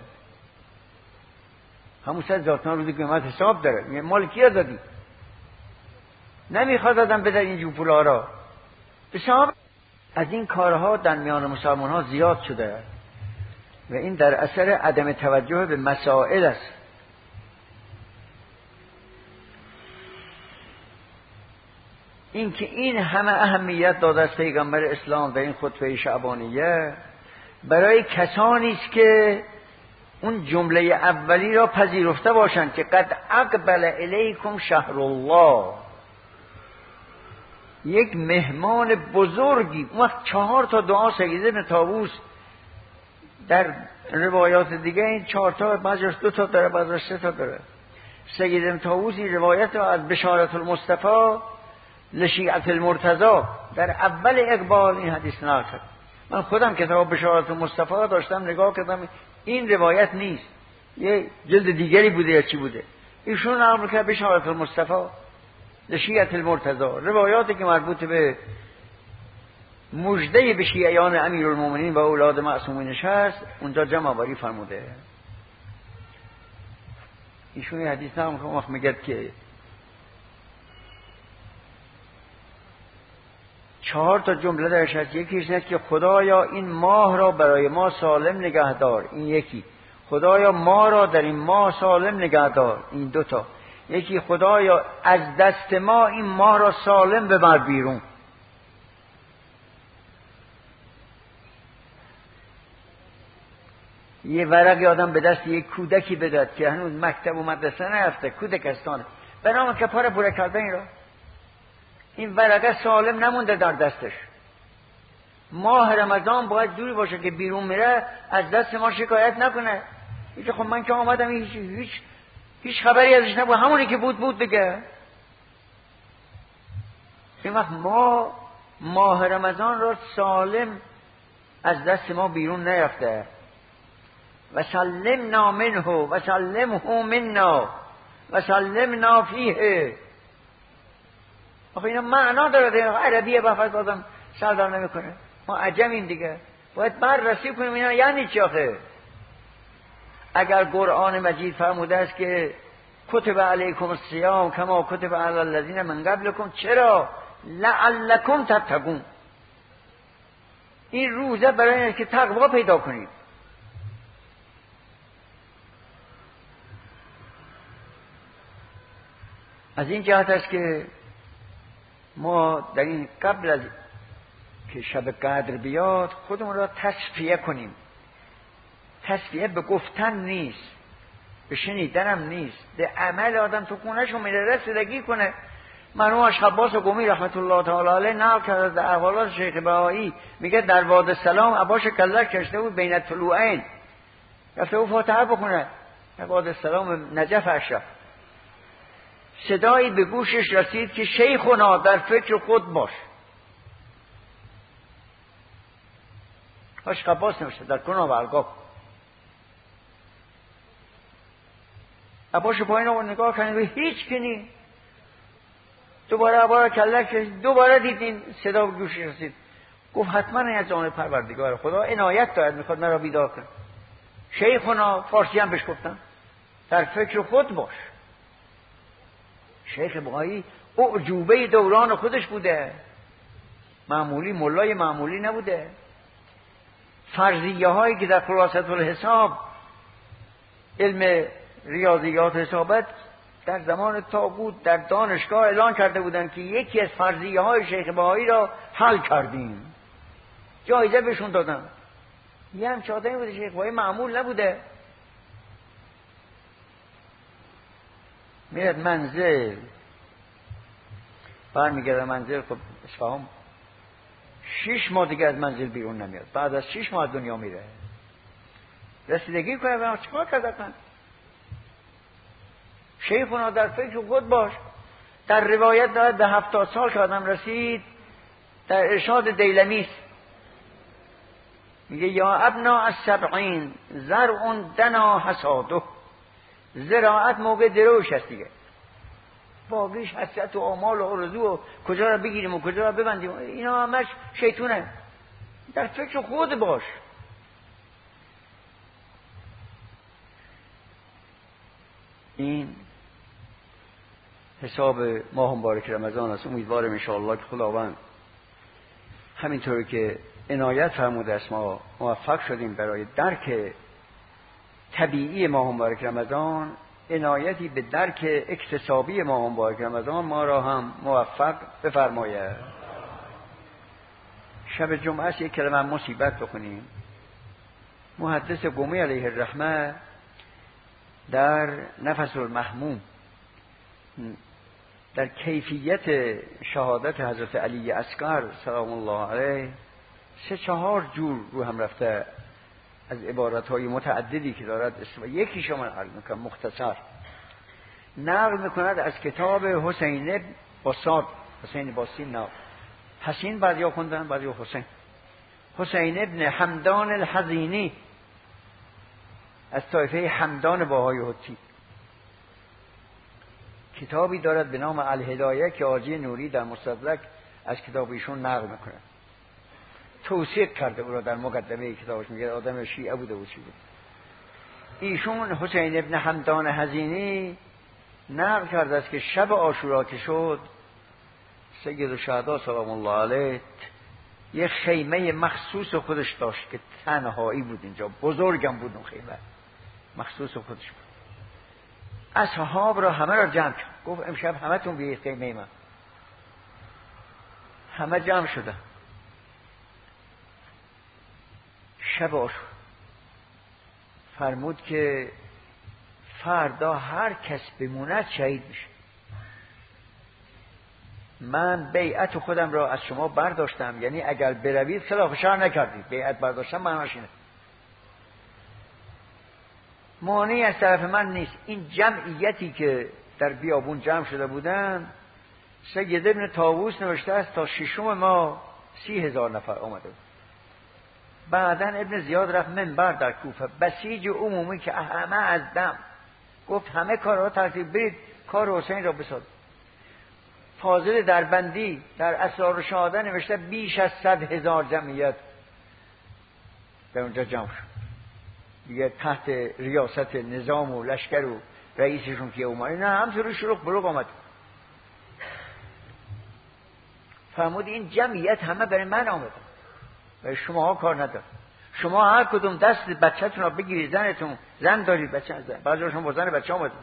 [SPEAKER 1] همون 100,000 تومان روزی قیمت حساب داره. میگه مال کیا دادی؟ نمیخواد آدم بده اینجور پولا را. حساب از این کارها در میان مسلمان ها زیاد شده و این در اثر عدم توجه به مسائل است. این که این همه اهمیت داده است پیغمبر اسلام در این خطبه شعبانیه برای کسانی است که اون جمله اولی را پذیرفته باشند که قد اقبل الیکم شهر الله، یک مهمان بزرگی. اون وقت 4 تا دعا سید ابن طاووس در روایات دیگه این 4 تا، بعضیش 2 تا داره، بعضیش 3 تا داره. سید ابن طاووس این روایت را از بشارت المصطفی لشیعت المرتضی در اول اقبال این حدیث نقل کرد. من خودم کتاب بشارت المصطفی داشتم نگاه کردم، این روایت نیست، یه جلد دیگری بوده یا چی بوده. ایشون نقل کرد بشارت المصطفی لشیعت المرتضی، روایاتی که مربوط به مژده به شیعیان امیرالمومنین و اولاد معصومینش هست اونجا جمع آوری فرموده. ایشون حدیث نقل میکنه، وقت میگه که 4 تا جمله درش هست. یکیش اینه که خدایا این ماه را برای ما سالم نگهدار، این یکی. خدایا ما را در این ماه سالم نگهدار، این 2 تا. یکی خدایا از دست ما این ماه را سالم ببر بیرون. یه ورقی آدم به دست یک کودکی بداد که هنوز مکتب و مدرسه نرفته، کودکستانه، به نام کفاره پوره کردن این را. این ورقه سالم نمونده در دستش. ماه رمضان باید جوری باشه که بیرون میره از دست ما شکایت نکنه. اینکه خب من که آمدم هیچ خبری ازش نبود، همونی که بود دیگه. این وقت ما ماه رمضان را سالم از دست ما بیرون نیفته. و سلمنا منه و سلمه منا و سلمنا فیه. آخه اینا معنا داره، عربیه بفرد آدم سردار نمیکنه. ما عجمیم دیگه، باید بررسی کنیم اینا یعنی چی آخه. اگر قرآن مجید فرموده است که کتب علیکم الصیام کما کتب علی الذین من قبلکم، چرا؟ لعلکم تتقون. این روزه برای اینه که تقوا پیدا کنید. از این جهت است که ما در این قبل از که شب قدر بیاد خودمون را تصفیه کنیم. تصفیه به گفتن نیست، به شنیدنم نیست، به عمل. آدم تو خونه‌شو میره رسیدگی کنه. مرحوم اشعباس گمی رحمت الله تعالی علیه نقل کرده در احوالات شیخ بهایی، میگه در واد سلام عباس کلک کشته بود بین طلوعین، رفته بود فاتحه بخونه در واد سلام نجف اشرف. صدایی به گوشش رسید که شیخنا در فکر خود باش. اشعباس نوشته در کنه و القاب. عباس پایین رو نگاه کنید و هیچ کنی. دوباره کلک کشید، دوباره دیدین صدا به گوشش رسید. گفت حتما این از جانب پروردگار خدا عنایت دارد، میخواد مرا بیدار کنه. شیخنا، فارسی هم بهش گفتن، در فکر خود باش. شیخ بهایی اعجوبه دوران خودش بوده، معمولی ملای معمولی نبوده. فرضیه هایی که در خلاصة الحساب علم ریاضیات حسابت در زمان طاغوت در دانشگاه اعلان کرده بودند که یکی از فرضیه های شیخ بهایی را حل کردیم، جایزه بهشون دادن. یه هم چادمی بوده، شیخ بهایی معمول نبوده. میرد منزل، برمیگرده منزل. خب اصفهان 6 ماه دیگه از منزل بیرون نمیاد، بعد از 6 ماه دنیا میره. رسیدگی کنه به چیکار کردن؟ شیخونا در فکر خود باش. در روایت دارد به 70 سال که آدم رسید، در ارشاد دیلمی میگه یا ابنا السبعین زرع دنا حصاده. زراعت موقع دروش هست دیگه، باقیش حسرت و آمال و آرزو و کجا را بگیریم و کجا را ببندیم، اینا همش شیطونه. در فکر خود باش. این حساب ماه مبارک رمضان است. امیدوارم انشاءالله که خداوند همینطوری که عنایت فرموده است ما موفق شدیم برای درک طبیعی ماه مبارک رمضان، عنایتی به درک اکتسابی ماه مبارک رمضان ما را هم موفق بفرماید. شب جمعه است یک کلمه مصیبت بخونیم. محدث قمی علیه الرحمه در نفس المحموم در کیفیت شهادت حضرت علی اصغر سلام الله علیه 3-4 جور رو هم رفته از عبارت‌های متعددی که دارد. یکی شما نقل میکنم مختصر، نقل میکند از کتاب حسین باساد، حسین باسین نه حسین بعضیا خوندن بعضیا حسین، حسین ابن حمدان الحزینی از طایفه حمدان باهای حتی، کتابی دارد به نام الهدایه که آجی نوری در مستدرک از کتاب ایشون نقل میکنه. توصیف کرده او را در مقدمه کتابش، میگه آدم شیعه بوده و چی بود. ایشون حسین ابن حمدان حزینی نقل کرده است که شب عاشورا که شد سید الشهدا سلام الله علیه یه خیمه مخصوص خودش داشت که تنهایی بود، اینجا بزرگم بود اون خیمه مخصوص خودش بود. اصحاب را همه را جمع کرد، گفت امشب همه تون بیایید خیمه من. همه جمع شدن. شب عاشورا فرمود که فردا هر کس بموند شهید میشه. من بیعت خودم را از شما برداشتم، یعنی اگر بروید خلاف شرع نکردید، بیعت برداشتم معناش اینه. مانعی از طرف من نیست. این جمعیتی که در بیابون جمع شده بودن، سید ابن طاووس نوشته است تا 6 ماه 30,000 نفر آمده بود. بعداً ابن زیاد رفت منبر در کوفه، بسیج عمومی که همه از دم، گفت همه کارها ترتیب برید کار حسین را بسازید. فاضل دربندی در اسرار شهاده نوشته بیش از 100,000 جمعیت در اونجا جمع شد دیگه، تحت ریاست نظام و لشکر و رئیسشون که اومد. نه همطور شلوغ بلوغ آمد. فرمود این جمعیت همه برای من آمدن، برای شماها کار ندارم. شما هر کدوم دست بچه‌تون را بگیرید، زنتون، زن دارید بچه، بعضی‌هاشون با زن بچه آمدن،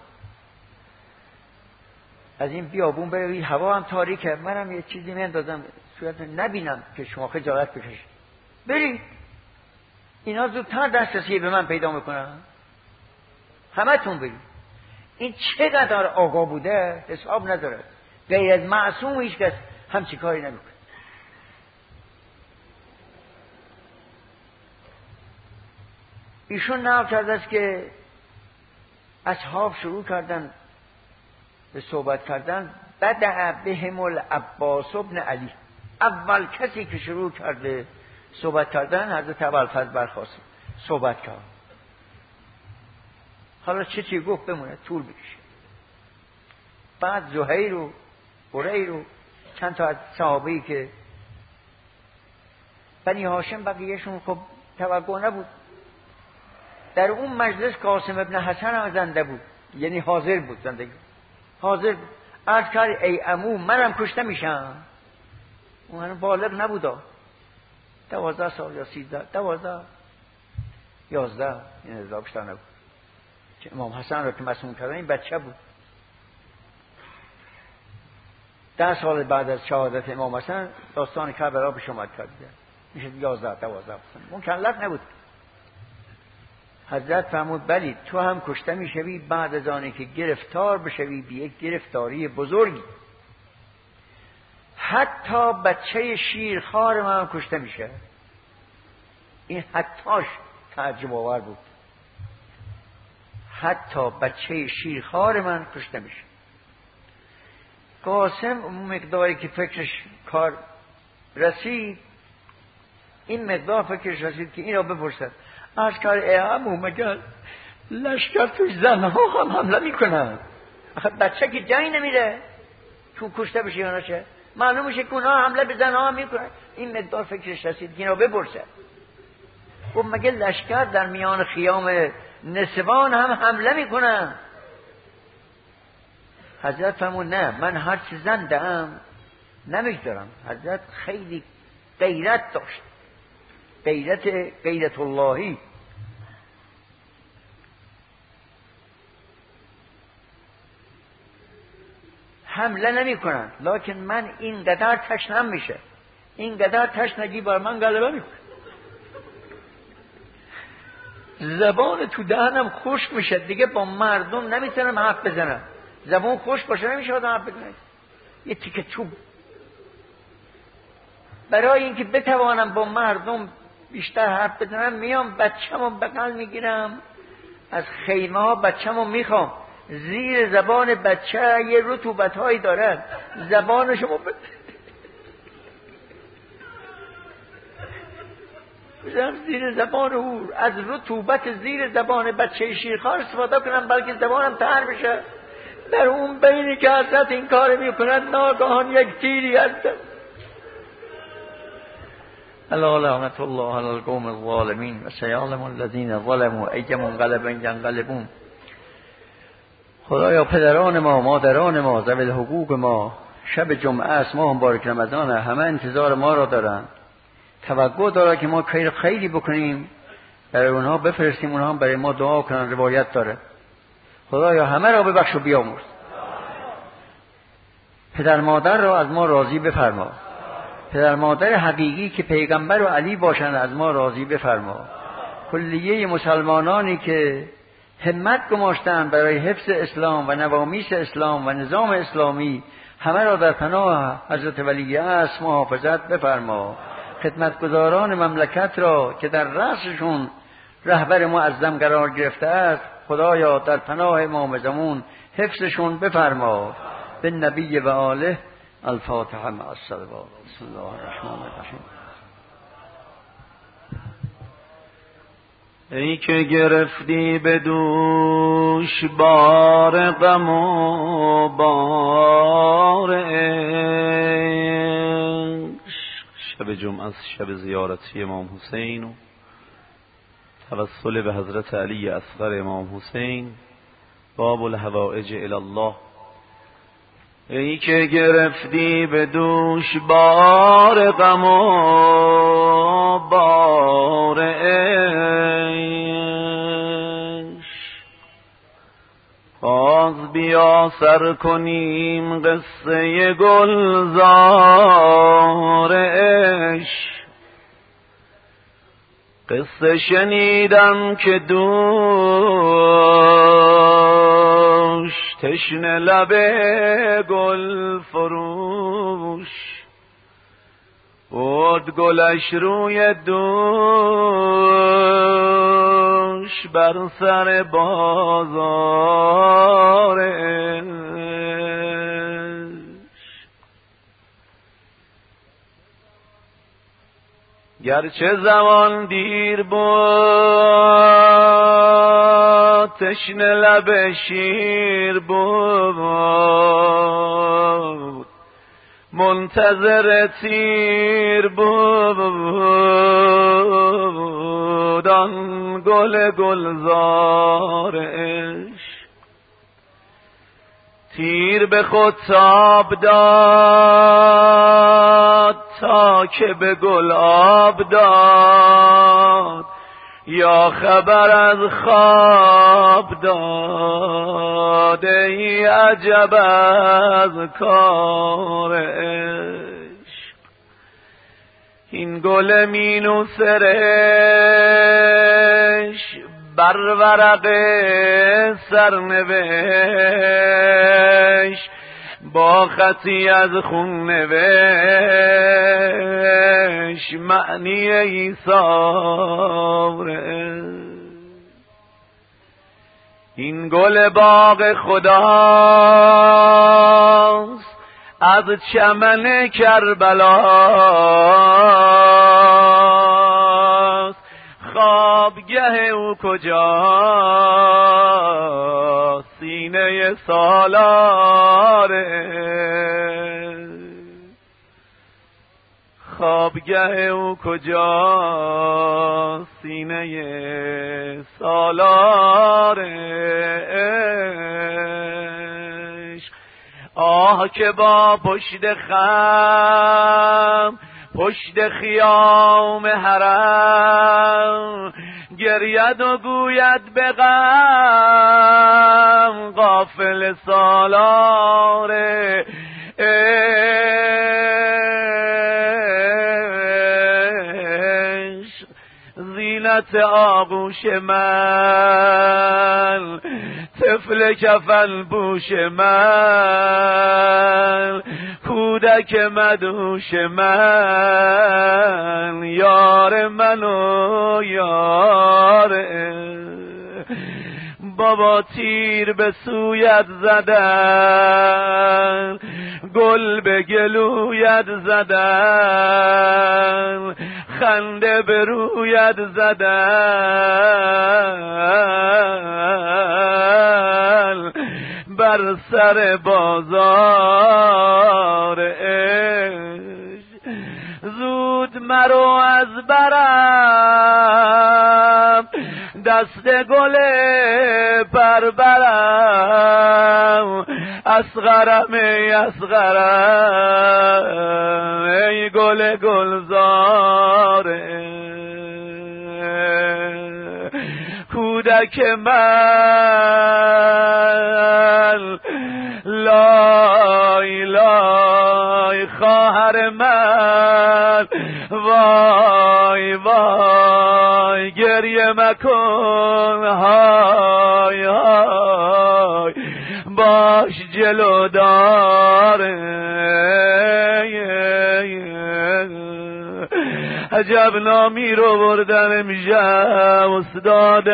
[SPEAKER 1] از این بیابون بروید، هوا هم تاریکه، منم یه چیزی میاندازم صورتتون نبینم که شما خجالت بکشید، برید. اینا زودتر دسترسی به من پیدا میکنن، همه تون برید. این چقدر آگاه بوده حساب نداره. غیر از معصوم هیچ کس همچی کاری نمیکنه. ایشون نقل کرده است که اصحاب شروع کردن به صحبت کردن. بدأ بهم العباس ابن علی، اول کسی که شروع کرده صحبت کردن حضرت ابوالفضل برخاست صحبت کرد. حالا چی گفت بمونه، طول بکشه. بعد زهیر و بریر و چند تا از صحابه‌ای که بنی هاشم بقیهشون خب توقع نبود. در اون مجلس قاسم ابن حسن هم زنده بود، یعنی حاضر بود، زندگی حاضر بود. عرض کرد ای عمو منم کشته میشم. اون بالغ نبودا، 12 سال یا 13، 12 11 این ازا بیشتر نبود که امام حسن را که مسموم کردن. این بچه بود. 10 سال بعد از شهادت امام حسن داستان کربلا پیش اومد کرد، میشه 11 12 مکلف نبود. حضرت فرمود بلی تو هم کشته میشوی بعد از آنی که گرفتار بشوی به یک گرفتاری بزرگی. حتی بچه شیرخوار من هم کشته میشه. این حتاش تعجب آور بود. حتی بچه شیرخوار من کشته میشه. قاسم اون مقداری که فکرش کار رسید این مقدار فکرش رسید که این را بپرسد. از کار عمو مگر لشکر توش زنها هم حمله میکنن؟ آخه بچه که جایی نمیره تو کشته بشه یا نشه، معلوم میشه که اونها حمله به زنها هم میکنن. این مقدار فکرش رسید که این را بپرسد. خب مگه لشکر در میان خیام نسوان هم حمله میکنن؟ حضرت فرمود نه، من هر چی زن دهم نمیگذارم. حضرت خیلی غیرت داشت، غیرت اللهی. حمله نمی کنن، لکن من اینقدر تشنم میشه، اینقدر تشنگی بر من غلبه میکنه، زبان تو دهنم خشک میشه، دیگه با مردم نمیتونم حرف بزنم. زبان خشک باشه نمیشه آدم حرف بزنه. یه تیکه چوب برای اینکه بتوانم با مردم بیشتر حرف بزنم، میام بچه‌مو بغل میگیرم، از خیمه ها بچه‌مو میخوام، زیر زبان بچه یه رطوبت هایی دارد، زبانشو بزنم زیر زبان او، از رطوبت زیر زبان بچه شیرخوار استفاده کنم بلکه زبانم تر بشه. در اون بینی که حضرت این کار میکنن ناگهان یک تیری هستن. الا لعنت الله علی القوم الظالمین و سیعلم الذین ظلموا ای منقلب ینقلبون. خدایا پدران ما، مادران ما، ذوی الحقوق ما، شب جمعه است، ماه مبارک رمضان، همه انتظار ما را دارن، توقع داره که ما خیلی بکنیم برای اونها، بفرستیم اونها هم برای ما دعا کنن. روایت داره. خدایا همه را ببخش و بیامرز. پدر مادر را از ما راضی بفرما. پدر مادر حقیقی که پیغمبر و علی باشند از ما راضی بفرما. کلیه مسلمانانی که همت گماشتند برای حفظ اسلام و نوامیس اسلام و نظام اسلامی، همه را در پناه حضرت ولی عصر محافظت بفرما. خدمتگزاران مملکت را که در رأسشون رهبر معظم قرار گرفته است، خدایا در پناه امام زمان حفظشون بفرما. به نبی و آله. الفاتحه مع الصلوات. بسم الله الرحمن الرحیم.
[SPEAKER 2] ای که گرفتی به دوش بار غم و بار عشق، شب جمعه است، شب زیارتی امام حسین و توسل به حضرت علی اصغر امام حسین، باب الحوائج الی الله. ای که گرفتی به دوش بار غم و بار عشق، باز بیا سر کنیم قصه گلزار عشق. قصه شنیدم که دوش تشنه لب گل فروش، بود گلش روی دوش بر سر بازار عشق. گرچه زمان دیر بود، تشنه لب شیر بود، منتظر تیر بود آن گل گلزار عشق. تیر به خود تاب داد تا که به گل آب داد، یا خبر از خواب داد، ای عجب از کار عشق. این گل مینو سرش بر ورق سرنوشت، با خطی از خون نوشت معنی ایثار. این گل باغ خداست از چمن کربلا، خوابگه او کجا سینه سالاره، خوابگه او کجا سینه سالاره. آه که با پشت خم پشت خیام حرم گرید و گوید به غم غافل سالاره. عشق زینت آغوش من، طفل کفن پوش من، کودک مدهوش من، یار من و یار. بابا تیر به سویت زدن، گل به گلویت زدن، خنده به رویت زدن، بر سر بازار عشق. زود مرو از برم، دست گل پربرم، اصغرم ای اصغرم ای گل گلزار. کودک من، لای لای خواهر من، وای وای گریه مکن، های های باش جلو داره. عجب نامی رو بردن امشب استاد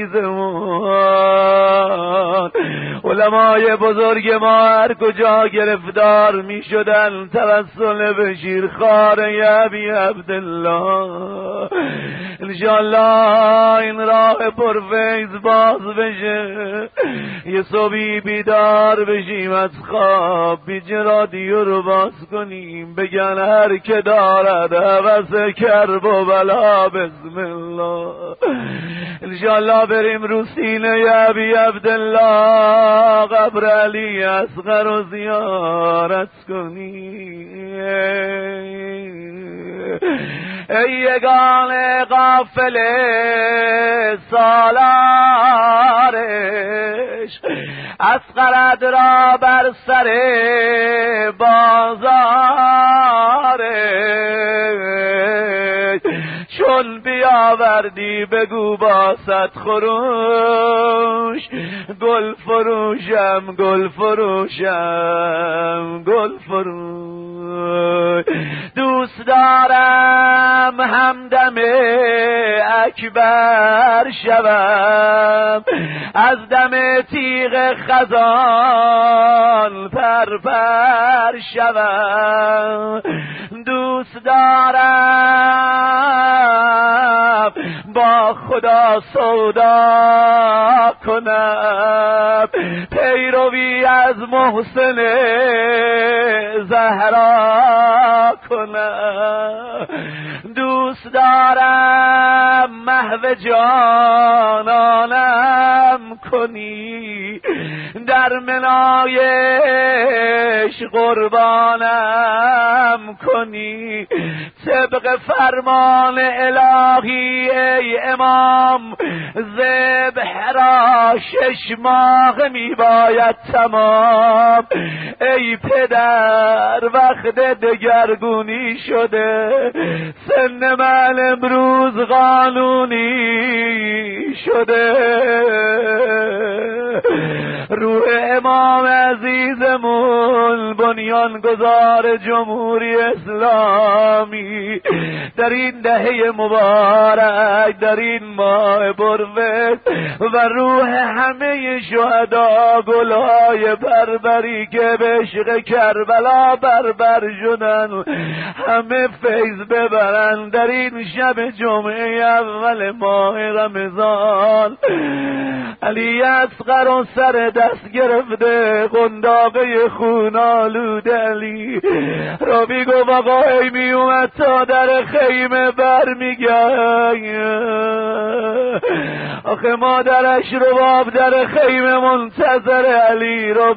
[SPEAKER 2] عزیزمون. علمای بزرگ ما هر کجا گرفتار می شدن توسل به شیرخوار ابی عبدالله. انشالله این راه پرفیض باز بشه، یه صبحی بیدار بشیم از خواب، بیج رادیو رو باز کنیم بگن هر که دارد هوس کرب و بلا بسم الله. انشالله بریم رو سینه ابی عبدالله قبر علی اصغر رو زیارت کنیم. ای یگان غافل سالارش، اصغرت را بر سر بازارش، چون بیاوردی بگو با صد خروش، گل فروشم گل فروشم گل فروش. دوست دارم همدم اکبر شوم، از دم تیغ خزان پرپر شوم. دوست دارم با خدا سودا کنم، پیروی از محسن زهرا کنم. دوست دارم محو جانانم کنی، در منایش قربانم کنی. طبق فرمان الهی ای امام، ذبح را 6 ماه می باید تمام. ای پدر وقت دگرگونی شده، سن من امروز قانونی شده. روح امام عزیزمون بنیانگذار جمهوری اسلامی در این دهه مبارک، در این ماه پروز و روح همه شهدا گلهای بربری که به عشق کربلا بربر شدن همه فیض ببرند در این شب جمعه اول ماه رمضان. علی اصغر و سر دست گرفته قنداقه خون آلود علی راوی گفت آقا می اومد تا در خیمه برمیگرد. آخه مادرش رو باب در خیمه منتظر علی رو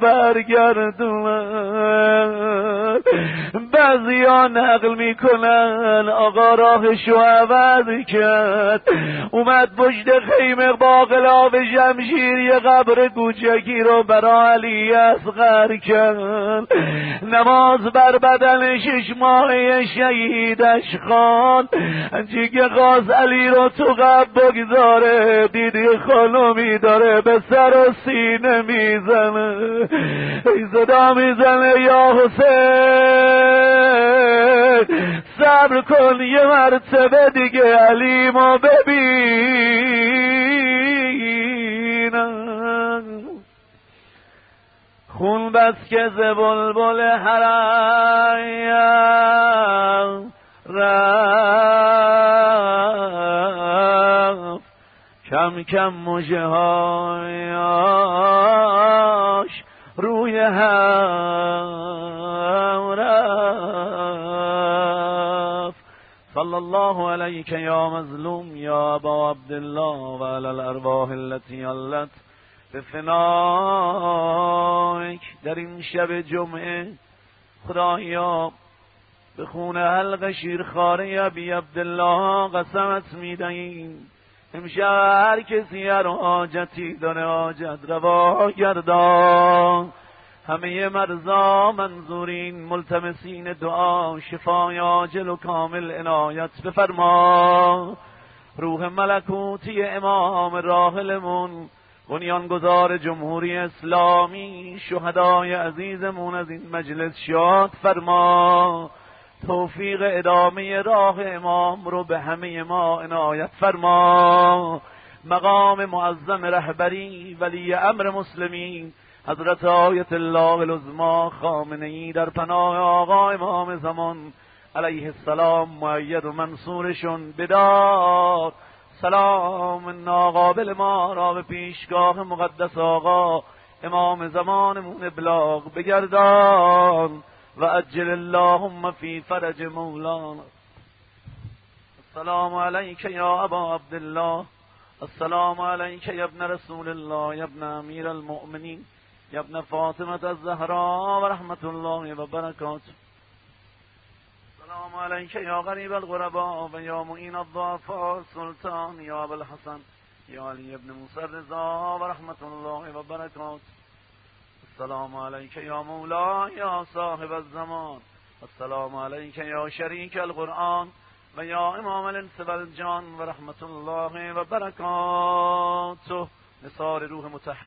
[SPEAKER 2] برگردوند. بعضیا نقل میکنن آقا راهشو عوض کرد، اومد پشت خیمه با غلاف شمشیر یه قبر کوچکی رو برا علی اصغر کرد. نماز بر بدن 6 ماهه شهیدش خواند. جیگه خواست علی رو تو قبر بگذاره، دیدی خانمی داره به سر و سینه میزنه، صدا میزنه یا حسین صبر کن یه مرتبه دیگه علی ما ببینم. خون بس که ز بلبل حرم رفت، کم کم مژه هایش روی هم رفت. صلی الله علیک یا مظلوم یا ابا عبدالله و علی الارواح التي علت بفنایک. در این شب جمعه خدایا به خون حلق شیرخواره ابی عبدالله قسمت میدهیم امشب هر کسی هر حاجتی داره حاجت روا گردان. همه مرضا منظورین ملتمسین دعا شفای عاجل و کامل عنایت بفرما. روح ملکوتی امام راحلمون بنیانگذار جمهوری اسلامی شهدای عزیزمون از این مجلس شاد فرما. توفیق ادامه راه امام رو به همه ما عنایت فرما. مقام معظم رهبری ولی امر مسلمین حضرت آیت الله العظما خامنه‌ای در پناه آقا امام زمان علیه السلام مؤید و منصورشون بدار. سلام ناقابل ما را به پیشگاه مقدس آقا امام زمانمون ابلاغ بگردان و عجل اللهم فی فرج مولانا. السلام علیک یا ابا عبدالله، السلام علیک یا ابن رسول الله، یا ابن امیر المؤمنین، یا ابن فاطمه الزهراء و رحمت الله و برکاته. السلام علیک یا غریب الغرباء و یا معین الضعفاء سلطان یا ابو الحسن یا علی ابن موسی الرضا و رحمت الله و برکاته. السلام علیک یا مولا یا صاحب الزمان، السلام علیک یا شریک القرآن و یا امام الانس والجان و رحمت الله و برکاته. نثار روح متحد